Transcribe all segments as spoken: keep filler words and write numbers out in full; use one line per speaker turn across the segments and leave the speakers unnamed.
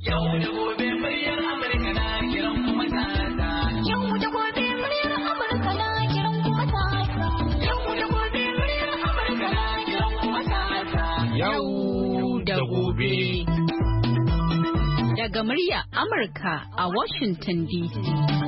Yau da gobe muryar Amurka na kiran kuma tata. Yau da gobe muryar Amurka na kiran kuma tata. Yau da gobe muryar Amurka na kiran kuma tata. Yau da gobe. Daga murya Amurka a Washington D C.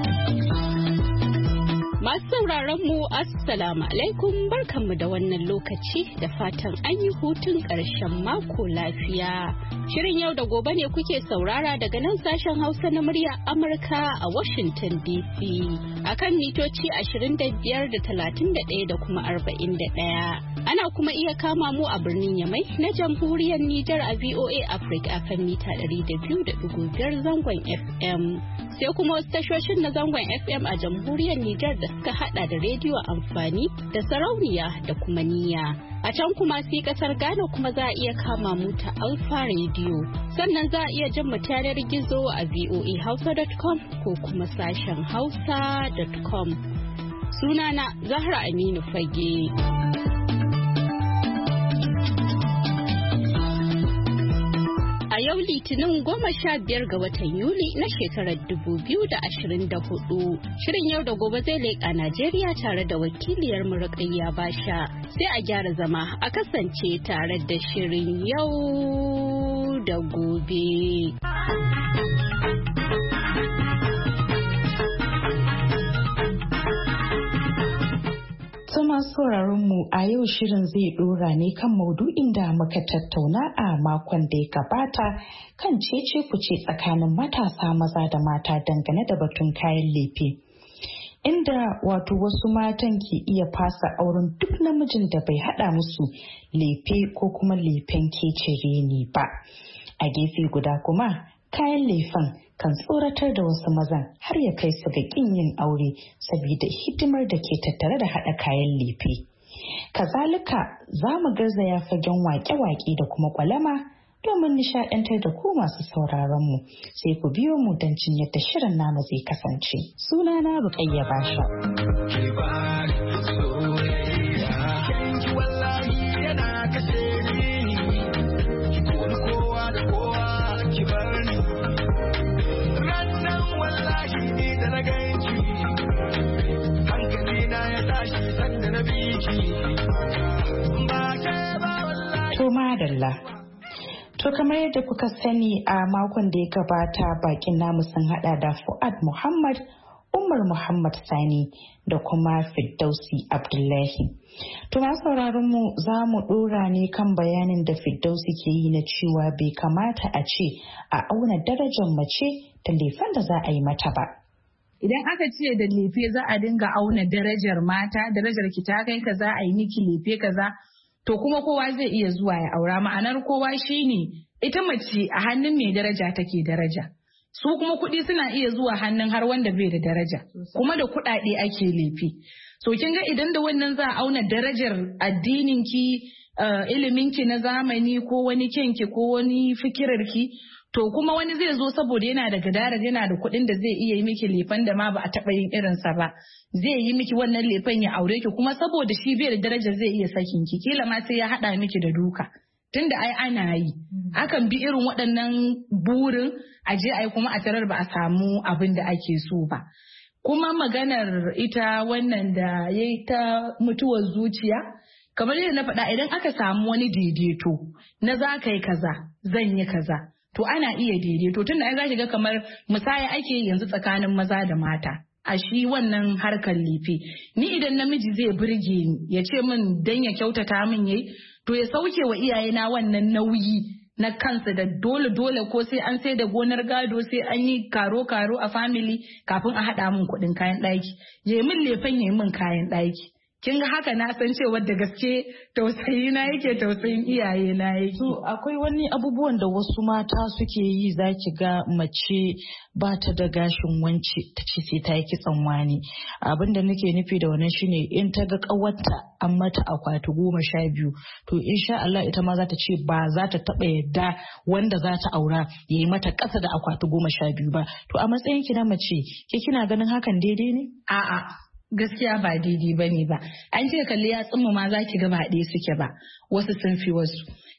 Masu sauraron mu Assalamu alaikum, barkanmu da wannan lokaci da fatan an yi hutun ƙarshen mako lafiya. Shirin yau da gobe ne kuke saurara daga nan sashen Hausa na murya Amurka a Washington D C akan mitoci ashirin da biyar da talatin da ɗaya da kuma arba'in da ɗaya. Ana kuma iya kama mu a birnin Yamai na jamhuriyar Nijar a V O A Africa akan mita ɗari da biyu da ɗigo biyar zangon F M. Sai kuma wasu tashoshin na zangon F M a jamhuriyar Nijar da suka hada da rediyo amfani da sarauniya da kuma niyya. A can kuma sai kasar Ghana kuma za a iya kama mu ta Alfa Radio. Sannan za a iya jin mu ta yanar gizo a v o a hausa dot com ko kuma sashen hausa dot com. Sunana Zahra Aminu Fage. A yau Litinin goma sha biyar ga watan Yuli na shekarar dubu biyu da ashirin da hudu. Shirin yau da gobe zai leƙa Najeriya tare da wakiliyar Rukayya Basha. Sai a gyara zama a kasance tare da shirin yau da gobe.
Masu sauraron mu a yau shirin zai dora ne kan maudu'in da muka tattauna a makon da ya gabata kan cece kuce tsakanin matasa maza da mata dangane da batun kayan lefe. Inda wato wasu matan ke iya fasa auren duk namijin da bai hada musu lefe ko kuma lefen kecere ne ba. A gefe guda kuma kayan lefen kan tsoratar da wasu mazan har ya kai su ga kin yin aure saboda hidimar da ke tattare da haɗa kayan lefe. Kazalika za mu garzaya fagen wake-wake da kuma kwalama domin nishaɗantar da ku masu sauraron mu. Sai ku biyo mu don jin yadda shirin namu zai kasance. Sunana Rukayya Basha. To madalla. To kamar yadda kuka sani a makon da ya gabata bakin namu sun hada da Fuad Muhammad, Umar Muhammad Sani da kuma Firdausi Abdullahi. To na sauraron mu za mu dora ne kan bayanin da Firdausi ke yi na cewa bai kamata a ce a auna darajar mace da lefen da za a yi mata ba.
Idan aka ce da lefe za a dinga auna darajar mata, darajar ki ta kai kaza a yi miki lefe kaza, to kuma kowa zai iya zuwa ya aura. Ma'anar kowa shine ita mace a hannun mai daraja take daraja. Su kuma kuɗi suna iya zuwa hannun har wanda bai da daraja. Kuma da kuɗaɗe ake lefe. So kin ga idan da wannan za a auna darajar addininki, uh, iliminki na zamani ko wani kyanki ko wani fikirarki, to kuma wani zai zo saboda yana da gadara yana da kuɗin da zai iya yi miki lefen da ma ba a taɓa yin irinsa ba. Zai yi miki wannan lefen ya aure ki kuma saboda shi bai da daraja zai iya sakin ki. Kila ma sai ya haɗa miki da duka. Tunda ai ana yi. Akan bi irin waɗannan burin a je ai kuma a tarar ba a samu abin da ake so ba. Kuma maganar ita wannan da ya yi ta mutuwar zuciya, kamar yadda na faɗa idan aka samu wani daidaito na za ka yi kaza zan yi kaza. To ana iya daidaito tunda ai zaki ga kamar musaya ake yanzu tsakanin maza da mata a shi wannan harkar lefe. Ni idan namiji zai burge ni ya ce min dan ya kyautata min yayi to ya sauke wa iyayena wannan nauyi na kansa da dole dole ko sai an sai da gonar gado sai an yi karo karo a family kafin a haɗa min kuɗin kayan ɗaki. Ya min lefen ya min kayan ɗaki. Kin ga haka na san cewa da gaske tausayi na yake tausayin iyaye na yake.
So akwai wani abubuwan da wasu mata suke yi zaki ga mace ba ta da gashin wance ta ce sai ta yi kitson wani. Abin da nake nufi da wannan shine in ta ga kawarta an mata akwati goma sha biyu to insha Allah ita ma za ta ce ba za ta taba yadda wanda za ta aura ya yi mata ƙasa da akwati goma sha biyu ba. To a matsayin ki na mace ke kina ganin hakan daidai ne?
A'a. Gaskiya ba daidai ba ne ba. An ce kalli ya tsimmu ma za ki ga ba ɗaya suke ba. Wasu sun fi wasu.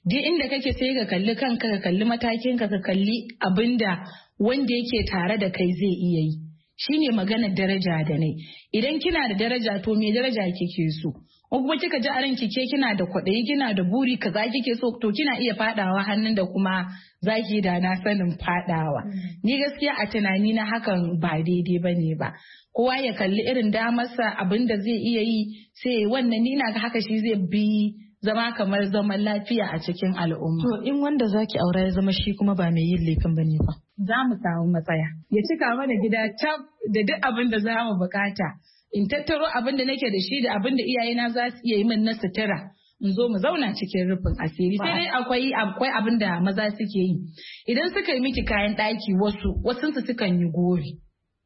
duk inda kake sai ka kalli kanka ka kalli matakin ka ka kalli abinda wanda yake tare da kai zai iya yi. Shine maganar daraja da nai. Idan kina da daraja to me daraja kike so? Ko kuma kika ji a ranki ke kina da kwaɗayi kina da buri kaza kike so to kina iya fadawa hannun da kuma zaki da na sanin fadawa. Ni gaskiya a tunani na hakan ba daidai bane ba. Kowa ya kalli irin damarsa abinda zai iya yi sai wannan ni na ga haka shi zai bi zama kamar zaman lafiya a cikin al'umma.
To in wanda zaki aura ya zama shi kuma ba mai yin laifin bane ba.
Za mu samu matsaya. Ya cika mana gida tab da duk abin da za mu bukata. In tattaro abin da nake da shi da abin da iyayena za su iya yi min na sutura. In zo mu zauna cikin rufin asiri. Sai dai akwai akwai abin da maza suke yi. Idan suka yi miki kayan ɗaki wasu wasu su sukan yi gori.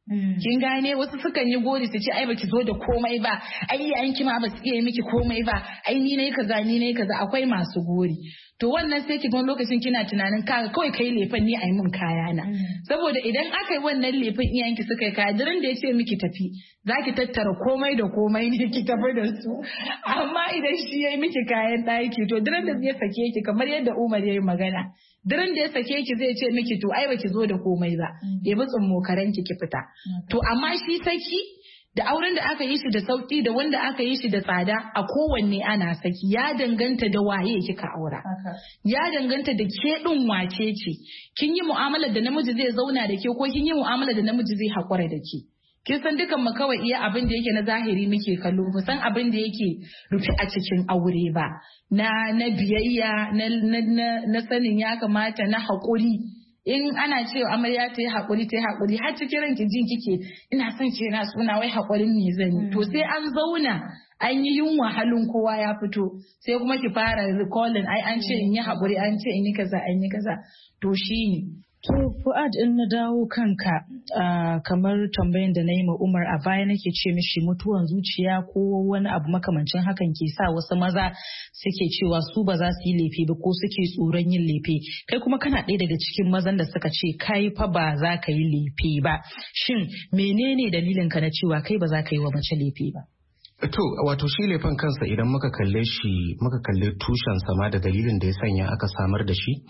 Kin gane wasu sukan yi gori su ce ai baki zo da komai ba, ai yayin kima ba su iya miki komai ba, ai ni nayi kaza ni nayi kaza akwai masu gori. To wannan sai ki ga lokacin kina tunanin kaga kawai kai lefan ni ai mun kaya na. Saboda idan aka yi wannan lefan iyayenki suka yi kaya dirin da ya ce miki tafi zaki tattara komai da komai ne ki tafi da su. Amma idan shi yayi miki kayan ɗaki to dirin da zai sake ki kamar yadda Umar yayi magana. Dirin da ya sake ki zai ce miki to ai baki zo da komai ba. Ya bi tsummokaran ki ki fita. To amma shi saki da auren da aka yi shi da sauki da wanda aka yi shi da tsada a kowanne ana saki ya danganta da waye kika aura. Ya danganta da ke din wace ce. Kin yi mu'amalar da namiji zai zauna da ke ko kin yi mu'amalar da namiji zai haƙura da ke. Kin san dukan mu kawai iya abin da yake na zahiri muke kallo mu san abin da yake rufe a cikin aure ba. Na na biyayya na na na sanin ya kamata na haƙuri. In ana cewa amarya ta yi haƙuri ta yi haƙuri har cikin ranki jin kike ina son ce na suna wai haƙurin ne zan yi. To sai an zauna an yi yunwa halin kowa ya fito sai kuma ki fara recalling ai an ce in yi haƙuri an ce in yi kaza an yi kaza to shine.
To Fuad in na dawo kanka uh, kamar tambayan da na yi ma Umar a baya nake ce mishi mutuwan zuciya ko wani abu makamancin hakan ke sa wasu maza suke cewa su ba za su yi lefe ba ko suke tsoron yin lefe. Kai kuma kana ɗaya daga cikin mazan da suka ce kai fa ba za ka yi lefe ba. Shin menene dalilin ka na cewa kai ba za ka yi wa mace lefe ba?
To, wato shi laifin kansa idan muka kalle shi, muka kalle tushen sama da dalilin da ya sanya aka samar da shi,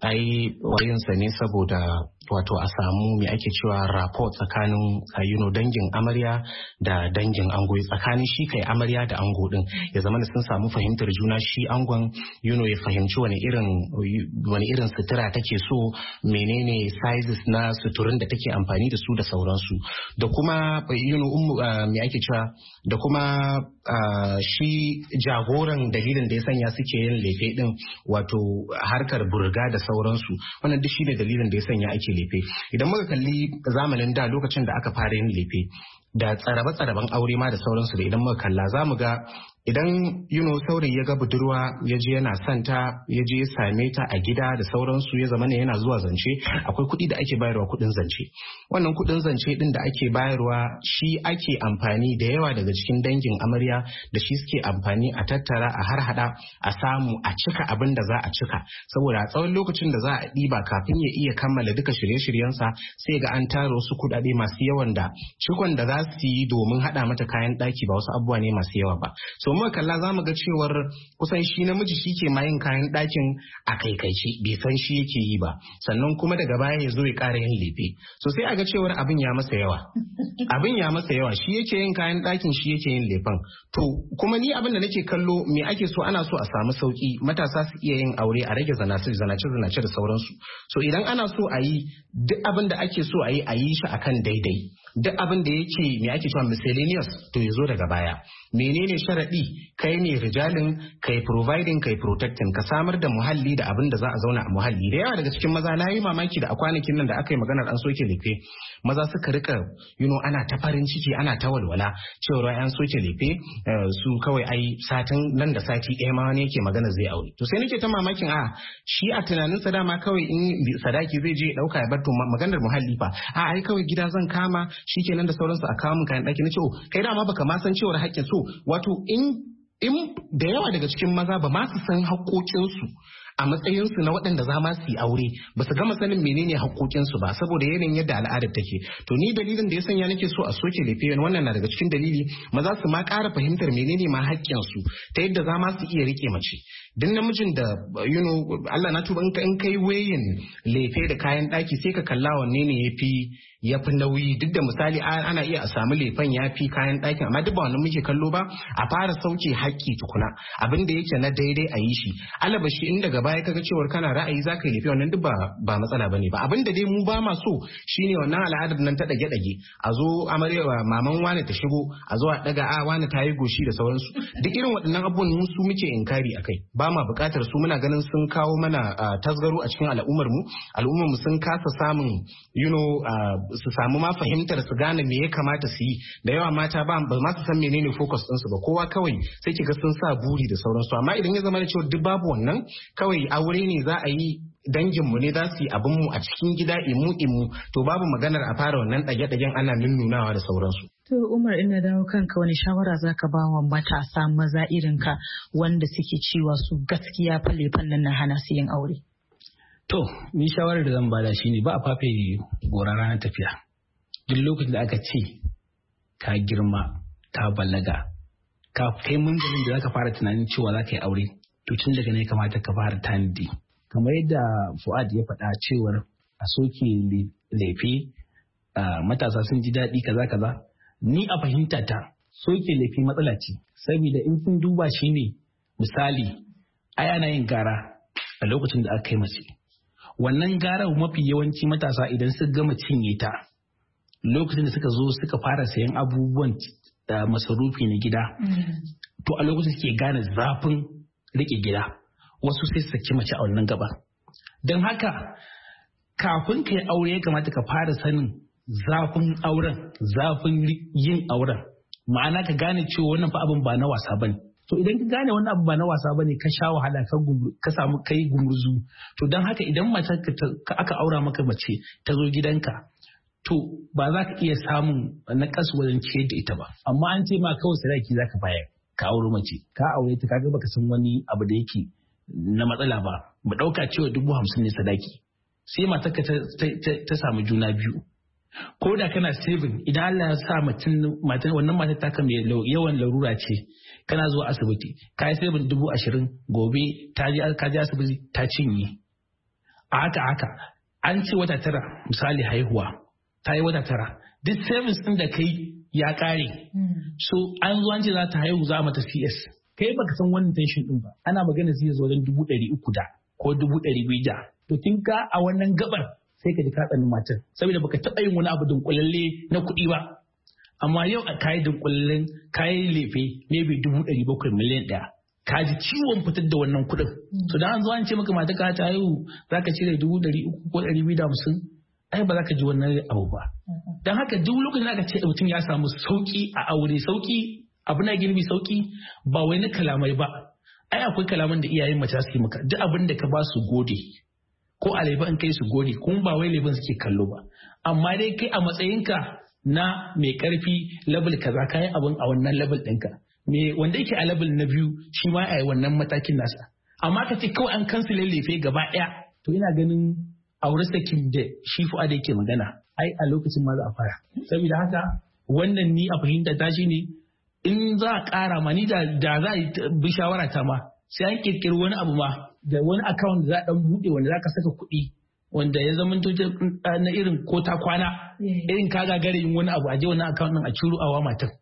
ai wayinsa ne saboda wato a samu me ake cewa rapport tsakanin you know, dangin amarya da dangin ango, tsakanin shi kai amarya da ango din ya zama sun samu fahimtar juna, shi angon you know, ya fahimci wani irin wani irin sutura take so, menene sizes na suturin da take amfani da su da sauransu, da kuma you know, uh, me ake cewa da kuma Uh, shi jagoran dalilin da ya sanya suke yin lefe din wato harkar burga da sauransu, wannan duk shi ne dalilin da ya sanya ake lefe. Idan muka kalli zamanin da lokacin da aka fara yin lefe da tsarabe-tsaraben aure ma da sauransu, da idan muka kalla za mu ga idan you know, saurayi ya ga budurwa ya je yana santa ya je ya same ta a gida da sauransu ya zama ne yana zuwa zance, akwai kuɗi da ake bayarwa kuɗin zance. Wannan kuɗin zance din da ake bayarwa shi ake amfani da yawa daga cikin dangin amarya da shi suke amfani a tattara a harhaɗa a samu a cika abin da za a cika, saboda a tsawon lokacin da za a ɗiba kafin ya iya kammala duka shirye-shiryensa sai ga an tara wasu kuɗaɗe masu yawan da cikon da za su yi domin haɗa mata kayan ɗaki ba wasu abubuwa ne masu yawa ba. So mu kalla za mu ga cewar kusan shi namiji shi ke mayin kayan ɗakin a kaikaice bai san shi yake yi ba, sannan kuma daga baya ya zo ya ƙara yin lefe. So sai a ga cewar abin ya masa yawa abin ya masa yawa shi yake yin kayan ɗakin shi yake yin lefen. To kuma ni abin da nake kallo me ake so, ana so a samu sauki matasa su iya yin aure a rage zanace zanace zanace da sauransu. So idan ana so a yi duk abin da ake so a yi a yi shi akan daidai, duk abin da yake me ake cewa miscellaneous to ya zo daga baya. Menene sharaɗi? Kai ne rijalin, kai providing, kai protecting, ka samar da muhalli da abin da za a zauna a muhalli. Da yawa daga cikin maza na yi mamaki da a kwanakin nan da aka yi maganar an soke lefe, maza suka rika you know, ana ta farin ciki ana ta walwala cewa an soke lefe su kawai ai satin nan da sati ɗaya ma wani yake magana zai aure. To sai nake ta mamakin a shi a tunaninsa dama kawai in sadaki zai je ya ɗauka ya bar, to maganar muhalli fa a ai kawai gida zan kama shikenan da sauransu a kawo mun kayan ɗaki. Nace oh kai dama baka ma san cewar haƙƙin, so wato in in da yawa daga cikin maza ba ma su san haƙoƙinsu a matsayinsu na waɗanda za ma su yi aure ba su gama sanin menene haƙoƙinsu ba saboda yanayin yadda al'adar take. To ni dalilin da ya sanya nake so a soke lefe wannan na daga cikin dalili maza su ma ƙara fahimtar menene ma haƙƙinsu ta yadda za ma su iya rike mace. Duk namijin da you know Allah na tuba in kai wayin lefe da kayan ɗaki sai ka kalla wanne ne yafi ya fi nauyi duk da misali ana iya a samu lefen ya fi kayan ɗakin amma duk ba wannan muke kallo ba a fara sauke haƙƙi tukuna abin da yake na daidai a yi shi alabashi in daga baya kaga cewar kana ra'ayi za ka yi lefe wannan duk ba ba matsala bane ba abin da dai mu ba ma so shine wannan al'adar nan ta dage dage a zo amarya maman wani ta shigo a zo a daga a wani ta yi goshi da sauransu duk irin waɗannan abubuwan mu su muke inkari akai ba ma buƙatar su muna ganin sun kawo mana tasgaro a cikin al'ummar mu al'ummar mu sun kasa samun you know su samu ma fahimtar su gane me ya kamata su yi da yawa mata ba ba ma su san menene focus ɗinsu ba kowa kawai sai kiga sun sa buri da sauransu amma idan ya zama da cewa duk babu wannan kawai aure ne za a yi danginmu ne za su yi abin mu a cikin gida imu imu to babu maganar a fara wannan ɗage-ɗagen ana nunnunawa da sauransu.
To Umar ina dawo kanka wani shawara zaka ba wa matasa maza irin ka wanda suke cewa su gaskiya fale fannin na hana su yin aure.
To, ni shawarar da zan bada shi ne ba a fafe gora ranar tafiya. Duk lokacin da aka ce ka girma, ka balaga, ka kai munzalin da za ka fara tunanin cewa za ka yi aure, to tun daga ne kamata ka fara tanadi. Kamar yadda Fuad ya faɗa cewar a soke lefe, matasa sun ji daɗi kaza kaza. Ni a fahimta ta soke lefe matsala ce, saboda in kun duba shi ne misali, ai ana yin gara a lokacin da aka kai mace. Wannan garar mafi yawanci matasa idan suka gama cinye ta lokacin da suka zo suka fara sayan abubuwan masarufi na gida to a lokacin suke gane zafin rike gida wasu sai su saki mace a wannan gaba don haka kafin ka yi aure ya kamata ka fara sanin zafin auren zafin yin auren ma'ana ka gane cewa wannan fa abin ba na wasa bane. To idan ka gane wannan abu ba na wasa bane ka sha wahala ka samu kai gumurzu to don haka idan mace ka aka aura maka mace ta zo gidanka to ba za ka iya samun na kasu wajen ciyar da ita ba amma an ce ma kawai sadaki za ka bayar ka auro mace ka aure ta kaga baka san wani abu da yake na matsala ba mu dauka cewa dubu hamsin ne sadaki sai matar ka ta samu juna biyu ko da kana saving idan Allah ya sa matan wannan matar taka mai yawan larura ce kana zuwa asibiti ka yi saving dubu ashirin gobe ta je ka je asibiti ta cinye a haka haka an ce wata tara misali haihuwa ta yi wata tara duk savings din da kai ya kare so an zo an ce za ta haihu za a mata C S kai baka san wannan tension din ba ana magana zai zo wajen dubu ɗari uku da ko dubu ɗari biyu da to kin ka a wannan gabar sai ka ji ka tsanin matar saboda baka taɓa yin wani abu dunkulalle na kuɗi ba amma yau a kayi dunkulallen kayi lefe maybe dubu ɗari bakwai miliyan ɗaya ka ji ciwon fitar da wannan kuɗin to da an zo an ce maka mata ka ta haihu za ka cire dubu ɗari uku ko ɗari biyu da hamsin ai ba za ka ji wannan abu ba don haka duk lokacin da aka ce mutum ya samu sauki a aure sauki abu na girbi sauki ba wai na kalamai ba ai akwai kalaman da iyayen mace su yi maka duk abin da ka ba su gode ko a laifin in kai su gode kuma ba wai laifin suke kallo ba amma dai kai a matsayinka na mai karfi level kaza kai abin a wannan level ɗinka me wanda yake a level na biyu shi ma a yi wannan matakin nasa amma ka ce kawai an kansile lefe gaba ɗaya to ina ganin aure sakin da shi fu'a da yake magana ai a lokacin ma za a fara saboda haka wannan ni a fahimta ta shi ne in za a ƙara ma ni da za a yi bi shawara ta ma sai an kirkiri wani abu ma da wani account da za a dan buɗe wanda za ka saka kuɗi wanda ya zama na irin ko ta kwana irin ka gagare yin wani abu a je wani account din a ciro awa matan.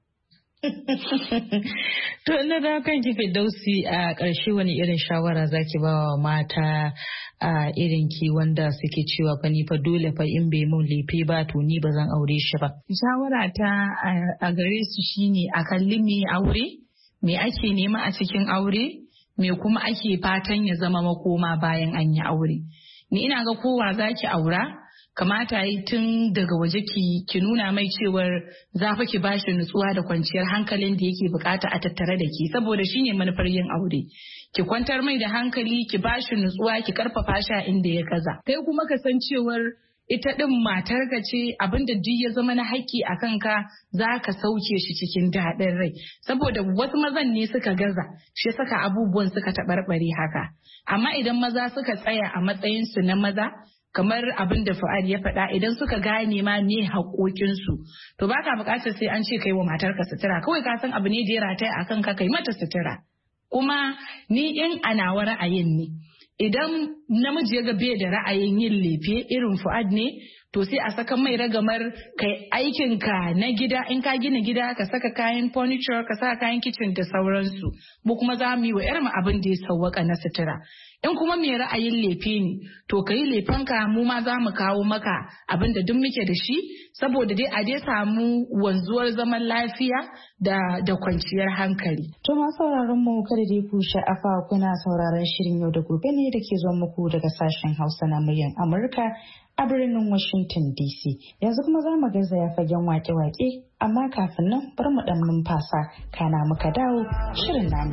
To ina da kan ki Firdausi a ƙarshe wani irin shawara zaki ba wa mata a irin ki wanda suke cewa fa ni fa dole fa in bai mun lefe ba to ni ba zan aure shi ba.
Shawara ta a gare su shine a kalli me aure me ake nema a cikin aure me kuma ake fatan ya zama makoma bayan an yi aure. Ni ina ga kowa zaki aura kamata yi tun daga waje ki ki nuna mai cewar za fa ki bashi nutsuwa da kwanciyar hankalin da yake bukata a tattare da ki saboda shine manufar yin aure ki kwantar mai da hankali ki bashi nutsuwa ki karfafa shi inda ya kaza kai kuma ka san cewar ita din matarka ce, abinda duk ya zama na haƙƙi a kanka za ka sauke shi cikin daɗin rai. Saboda wasu mazan ne suka gaza, shi saka abubuwan suka taɓarɓare haka. Amma idan maza suka tsaya a matsayinsu na maza, kamar abin da Fuad ya faɗa, idan suka gane ma me haƙoƙinsu, to ba ka buƙatar sai an ce kai wa matarka sutura, kawai ka san abu ne da ya rataya a kanka kai mata sutura. Kuma ni in a nawa ra'ayin ne, idan namiji ya ga bai da ra'ayin yin lefe irin Fuad ne, to sai a saka mai ragamar kai aikinka na gida, in ka gina gida ka saka kayan furniture, ka saka kayan kitchen da sauransu. Mu kuma za mu yi wa yarmu abin da ya sawwaka na sutura. In kuma mai ra'ayin lefe ne, to ka yi lefenka, mu ma za mu kawo maka abin da duk muke da shi, saboda dai a dai samu wanzuwar zaman lafiya da da kwanciyar hankali.
To ma sauraron mu kada dai ku sha'afa, kuna sauraron shirin yau da gobe ne da ke zuwa muku daga sashen Hausa na muryar Amurka a birnin Washington D C. Yanzu kuma za mu garzaya fagen wake-wake, amma kafin nan bar mu dan numfasa kana muka dawo shirin namu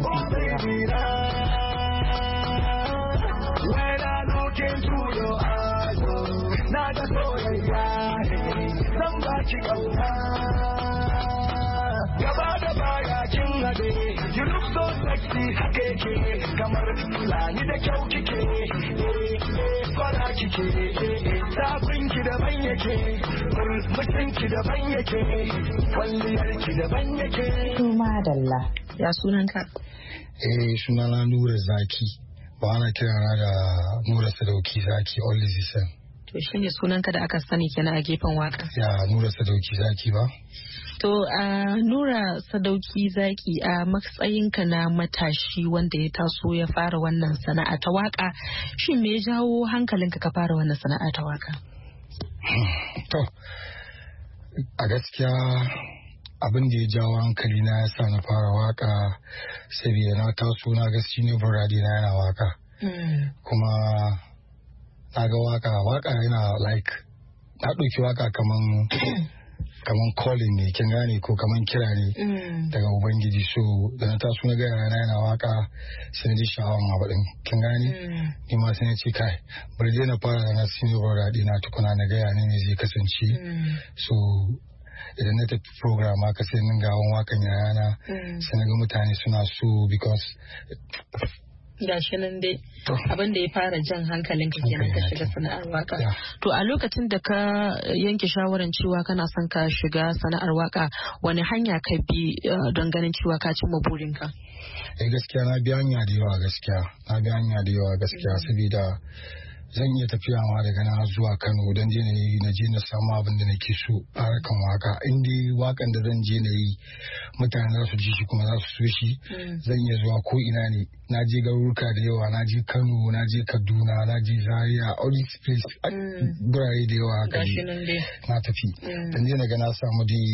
gaba da baya kin hade, you look so sexy, hake ke kamar fulani da kyau kike, fara kike, sabinki daban yake, murmushinki daban yake, kwalliyarki daban yake.
Kuma dalla.
Ya sunanka?
Eh, sunana Nura Zaki, ba ana kirana da Nura Sadauki Zaki, always the same.
To shine sunanka da aka sani kenan a gefen waka?
Ya, Nura Sadauki Zaki ba.
To a uh, Nura Sadauki Zaki, a uh, matsayinka na matashi wanda ya taso ya fara wannan sana'a ta waka, shin me ya jawo hankalinka ka fara wannan sana'a ta waka?
To, a gaskiya abin da ya jawo hankali na ya sa na fara waka saboda na taso na ga senior brother na yana waka. Mm. Kuma na ga waka, waka yana like, na ɗauki waka kaman kaman calling ne, kin gane, ko kaman kira ne daga Ubangiji. So da na taso na ga yana yana waka sai na ji sha'awan abu din, kin gane. Ni ma sai na ce kai bari dai na fara da na senior brother dina tukuna na ga yana ne zai kasance. So idan na tafi program aka sai min gawon wakan yayana, sai na ga mutane suna so because
gashi nan dai abin da ya fara jan hankalin ka kenan ka shiga sana'ar waka. To a lokacin da ka yanke shawarar cewa kana son ka shiga sana'ar waka, wani hanya ka bi don ganin cewa ka cimma burinka?
Eh gaskiya na bi hanya da yawa gaskiya na bi hanya da yawa gaskiya saboda zan iya tafiya ma daga na zuwa Kano don je na je na samu abin da nake so a harkan waka. In dai wakan da zan je na yi mutane za su ji shi kuma za su so shi, zan iya zuwa ko ina ne. Na je garuruka da yawa, na je Kano, na je Kaduna, na je Zaria, all these places, gurare da yawa haka ne na tafi. Dan je na ga na samu dai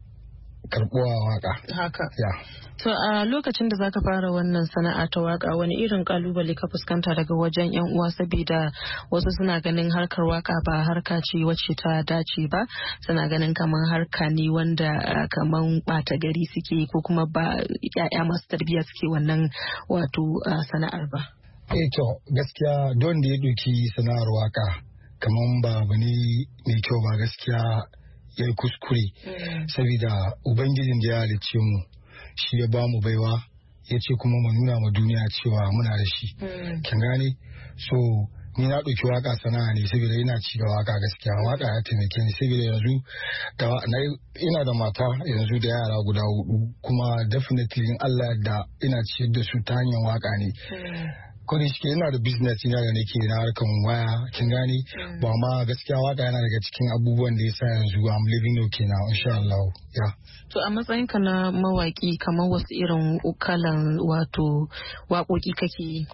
karbuwa waka.
Haka.
Ya.
To a lokacin da zaka fara wannan sana'a ta waka, wani irin kalubale ka fuskanta daga wajen yan uwa, saboda wasu suna ganin harkar waka ba harka ce wacce ta dace ba, suna ganin kaman harka ne wanda kaman bata gari suke ko kuma ba yaya masu tarbiyya suke wannan wato sana'ar ba.
Eh to gaskiya don da ya doki sana'ar waka kaman ba bane mai kyau ba, gaskiya yayi kuskure. Saboda ubangijin da ya halicce mu shi ya ba mu baiwa, ya ce kuma mu nuna ma duniya cewa muna da shi. Kin gane? So ni na ɗauki waka sana'a ne saboda ina ci da waka gaskiya. Waka ya taimake ni saboda yanzu da ina da mata yanzu da yara guda hudu, kuma definitely in Allah da ina ciyar da su ta hanyar waka ne. Ko da shi ina da business ina da nake na harkan waya, kin gane, ba ma gaskiya waka yana daga cikin abubuwan da yasa yanzu I'm living okay now insha Allah. Yeah.
To a matsayin ka na mawaki, kamar wasu irin kalan wato waƙoƙi kake yi?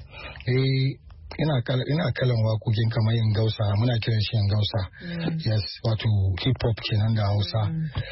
Eh ina kala ina kalan waƙoƙin kamar yin gausa, muna kiran shi yin gausa. Yes, wato hip hop kenan da Hausa.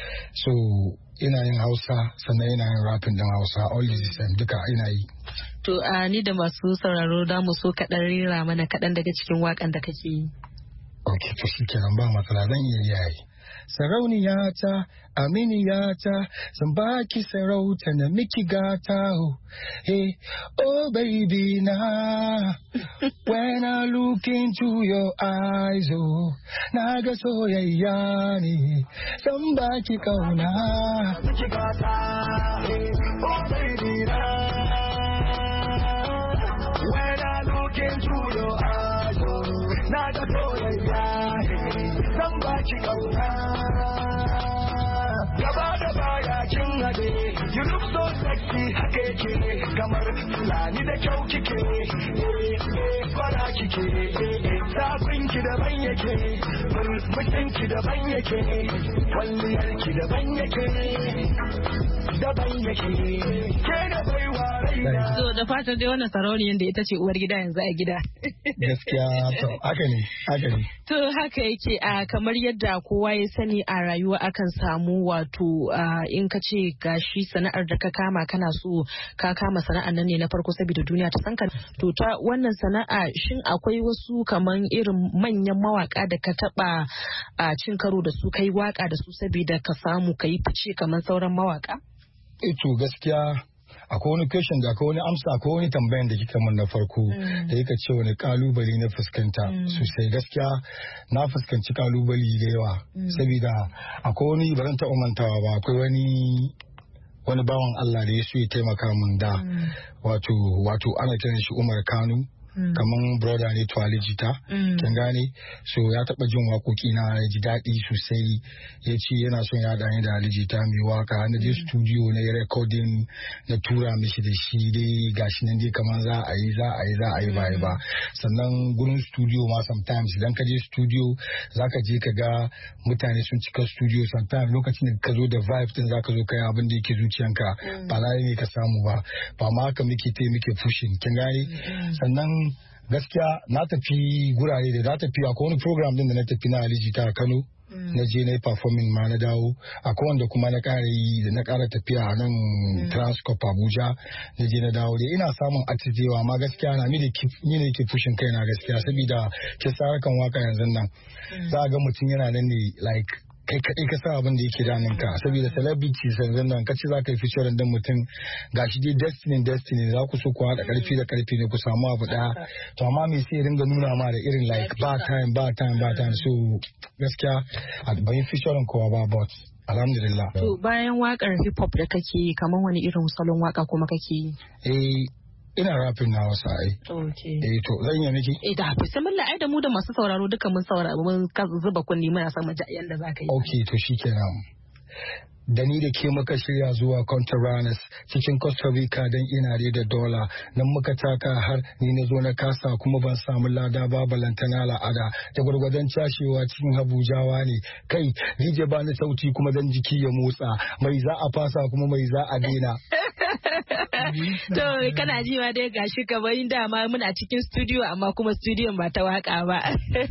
So ina yin Hausa sannan ina yin rapping din Hausa, all the same duka ina yi.
To a ni da masu sauraro da mu so kaɗan rera mana kaɗan daga cikin waƙan da kake yi.
Okay, to shi kenan ba matsala, zan iya yayi. sarauniyata, aminiyata, zan baki sarauta na miki gata. Hey, oh baby na, when I look into your eyes, oh, naga soyayya ne, zan baki kauna. Miki gata, hey, oh baby na, when I look into your eyes, oh, naga soyayya ne, zan baki kauna. Gaba da baya kin hade, you look so sexy hake ke, kamar fulani da kyau kike, eh eh fara kike, eh eh sabon ki da ban yake, mutum ki da ban yake, kwalliyar ki da ban yake, da ban yake, ke da baiwa raina.
So da fatan dai wannan sarauniyar da ita ce uwar gida yanzu a gida.
Gaskiya to haka ne, haka ne.
To haka yake a kamar yadda kowa ya sani a rayuwa akan samu wato in ka ce gashi sana'ar da ka kama kana so ka kama sana'ar nan ne na farko saboda duniya ta san ka. To ta wannan sana'a shin akwai wasu kaman irin manyan mawaka da ka taba a cin karo da su kai waka da su saboda ka samu kai fice kaman sauran mawaka?
Eh to gaskiya akwai wani question da akwai wani amsa akwai wani tambayan da kika min na farko da yake ce wani kalubale na fuskanta sosai. Gaskiya na fuskanci kalubale da yawa saboda akwai wani baran taɓa mantawa ba akwai wani wani bawan Allah da ya so ya taimaka min da wato wato ana kiran shi Umar Kanu. Mm. Kaman brother ne to Alijita, mm. kin gane, so ya taba jin waƙoƙi na ya ji daɗi sosai, ya ce yana son ya dani da Alijita mai waka na je studio na yi recording na tura mishi da shi dai gashi nan dai kaman za a yi za a yi za a yi ba yi ba. Sannan gurin studio ma sometimes idan ka je studio zaka je ka ga mutane sun cika studio sometimes lokacin da ka zo da vibe din zaka zo kai abin da yake zuciyanka ba lai ne ka samu ba ba ma haka muke te muke pushing kin gane. Sannan gaskiya na tafi gurare da na tafi akwai wani program din da na tafi na Alijita a Kano na je na yi performing ma na dawo akwai wanda kuma na ƙara yi da na ƙara tafiya a nan Transcorp Abuja na je na dawo dai ina samun artistewa amma gaskiya na ni ne ke fushin kaina gaskiya saboda ke sarakan waka yanzu nan za a ga mutum yana nan ne like kai kaɗai ka sa abin da yake damun ka saboda celebrity sanzan nan kace za ka yi featuring din mutum gashi dai destiny destiny za ku so ku haɗa ƙarfi da ƙarfi ne ku samu abu ɗaya to amma me sai ringa nuna ma da irin like ba time ba time ba time so gaskiya ban yi featuring kowa ba but alhamdulillah.
To bayan wakar hip hop da kake yi kamar wani irin salon waka kuma kake yi?
Eh ina rafin na wasu ai.
Okay.
Eh to zan yi miki?
Eh da bismillah ai da mu da masu sauraro duka mun sauraro mun zuba kunni muna son mu ji yanda zaka yi.
Okay to shikenan. Da ni da ke muka shirya zuwa Contaranas cikin Costa Rica don ina da dola nan muka taka har ni na zo na kasa kuma ban samu lada ba balantana la'ada da gwargwadon cashewa cikin Abujawa ne kai D J ba ni sauti kuma dan jiki ya motsa mai za a fasa kuma mai za a daina.
To kana ji ma dai gashi kamar dama muna cikin studio amma kuma studio ba ta waka ba.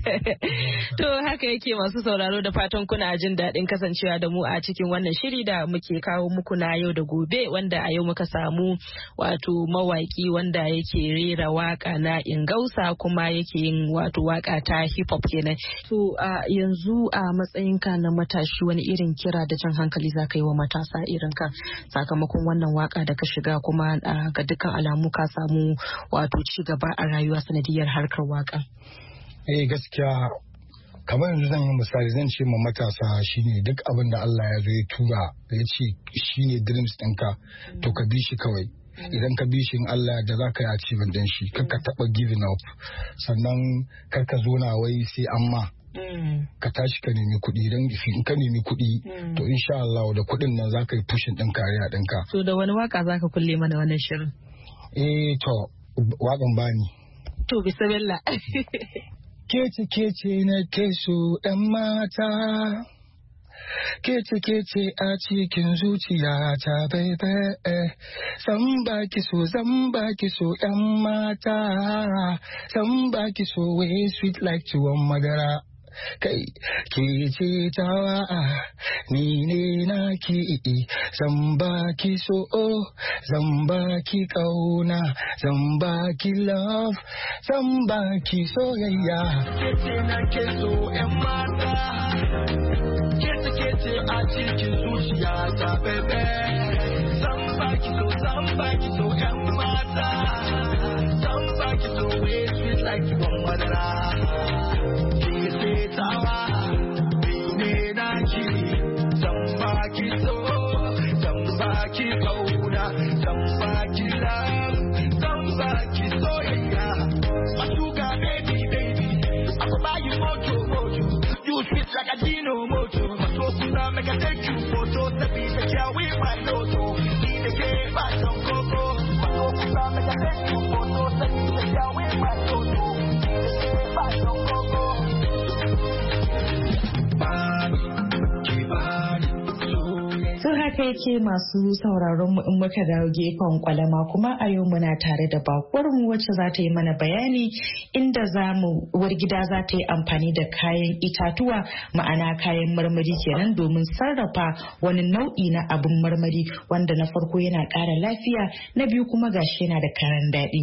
To haka yake masu sauraro da fatan kuna jin daɗin kasancewa da mu a cikin wannan shiri da muke kawo muku na yau da gobe wanda a yau muka samu wato mawaki wanda yake rera waka na ingausa kuma yake yin wato waka ta hip hop kenan. To a yanzu a matsayinka na matashi wani irin kira da jan hankali za ka yi wa matasa irin ka sakamakon wannan waka da ka shiga kuma ga dukkan alamu ka samu wato ci gaba a rayuwa sanadiyar harkar waka.
Eh gaskiya kamar yanzu zan yi misali zan ce ma matasa shine duk abin da Allah ya zo ya tura ya ce shine dreams ɗinka to ka bi shi kawai idan ka bi shi in Allah da za ka yi achievement din shi kar ka taɓa giving up sannan kar ka zo na wai sai amma ka tashi ka nemi kuɗi idan in ka nemi kuɗi to insha Allah da kuɗin nan za ka yi pushing ɗin kariya ɗinka.
To da wani waka za ka kulle mana wannan shirin?
Eh to waƙan bani.
To bismillah.
Kece kece na keso ɗan mata, kece kece a cikin zuciyata bebe, san baki so zan baki so ɗan mata, san baki so way sweet like ciwon madara. kai ke ce tawa ni ne na ki zan baki so zan baki kauna zan baki love zan baki soyayya kece na ke so yan mata kece kece a cikin zuciya ta bebe zan baki so zan baki so yan mata zan baki so way sweet like one madara ke ce tawa ne na ki zan baki so zan baki kauna zan baki love zan baki soyayya masuka baby baby I will buy you mojo mojo you sweet like a dino mojo maso kuna make I take you photo sabi the girl with my loto need a game by some coco maso kuna make I take you photo sabi the girl with my loto need a game by some coco bani kibani
Sun haka yake masu sauraron mu in muka dawo gefen kwalama kuma a yau muna tare da bakuwar mu wacce za ta yi mana bayani inda za mu uwar gida za ta yi amfani da kayan itatuwa ma'ana kayan marmari kenan domin sarrafa wani nau'i na abin marmari wanda na farko yana ƙara lafiya na biyu kuma gashi yana da karan daɗi.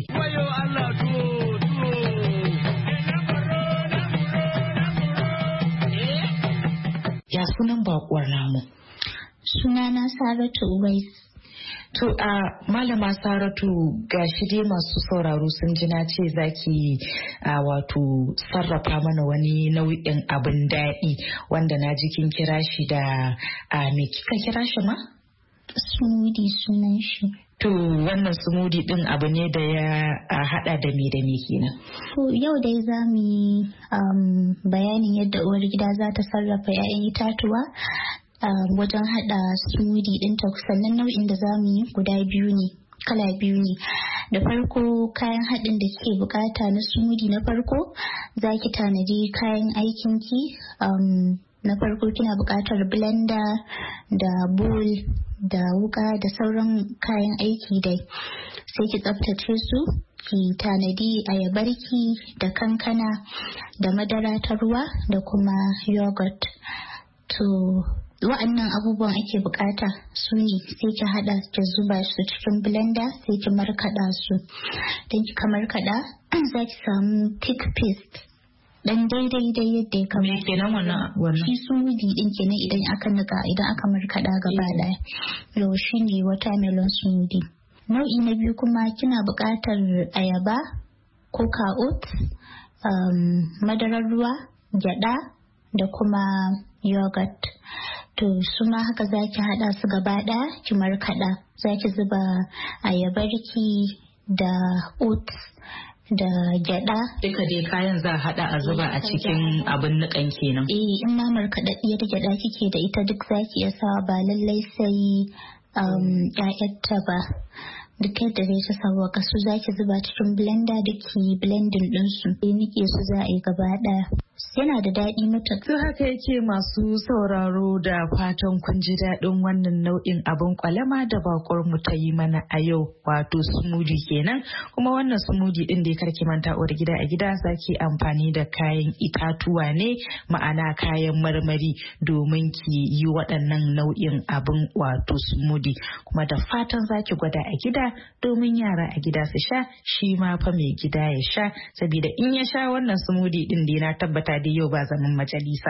Ya sunan bakuwar namu?
Sunana Saratu Uwais.
To a malama Saratu gashi dai masu sauraro sun ji na ce zaki a wato sarrafa mana wani nau'in abin daɗi wanda na ji kin kira shi da a me kika kira shi ma?
Smoothie sunan shi.
To wannan smoothie din abu ne da ya hada da me da me kenan.
To yau dai za mu yi um, bayanin yadda uwar gida za ta sarrafa 'ya'yan itatuwa Uh, wajen hada smoothie ɗinta sannan nau'in da za mu yi guda biyu ne kala biyu ne da farko kayan haɗin da kike bukata na smoothie na farko za ki tanadi kayan aikinki um, na farko kina bukatar blender da bowl da wuka da sauran kayan aiki dai sai ki tsaftace su ki tanadi ayabarki da kankana da madara ta ruwa da kuma yogurt to wa'annan abubuwan ake bukata su ne sai ki hada ki zuba su cikin blender sai ki markada su don ki markada za ki samu thick paste dan daidai dai yadda ya kamata. Me
kenan wannan wannan?
Shi smoothie din kenan idan aka nika idan aka markada gaba daya. Yau shine watermelon smoothie. Nau'i na biyu kuma kina bukatar ayaba, coca oats, um, madarar ruwa, gyada da kuma yogurt. To su ma haka za ki haɗa su gaba ɗaya ki markaɗa. Za ki zuba ayabarki da oats da gyaɗa.
Duka dai kayan za a haɗa a zuba a cikin abin niƙan kenan.
Eh in ma markaɗaɗɗiyar gyaɗa kike da ita duk za ki iya sawa ba lallai sai ƴaƴanta ba. Duk yadda zai ta sauwaka su za ki zuba cikin blender da ki blending ɗinsu. Sai nike su za a yi gaba ɗaya. Yana da daɗi matuƙa.
To haka yake masu sauraro da fatan kun ji daɗin wannan nau'in abin kwalama da bakwar mu ta yi mana a yau wato smoothie kenan kuma wannan smoothie ɗin da ya karki manta uwar gida a gida zaki amfani da kayan itatuwa ne ma'ana kayan marmari domin ki yi waɗannan nau'in abin wato smoothie kuma da fatan zaki gwada a gida domin yara a gida su sha shi ma fa mai gida ya sha saboda in ya sha wannan smoothie ɗin da na tabbata da yau ba zaman majalisa.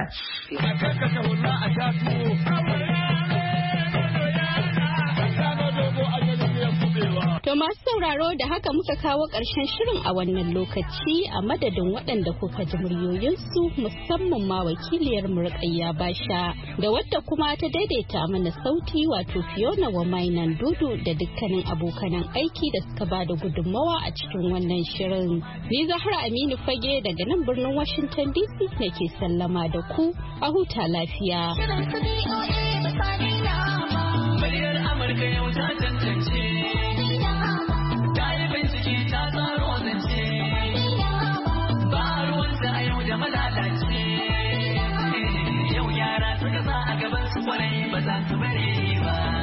To masu sauraro da haka muka kawo ƙarshen shirin a wannan lokaci a madadin waɗanda kuka ji muryoyinsu musamman ma wakiliyar Murƙayya Basha da wadda kuma ta daidaita mana sauti wato Fiona wa mainan dudu da dukkanin abokanan aiki da suka ba da gudunmawa a cikin wannan shirin. Ni Zahra Aminu Fage daga nan birnin Washington D C nake sallama da ku a huta lafiya.
Muryar Amurka yau ta tantance. Malalace yau yara suka sa a gaban su kwarai ba za su bare ba.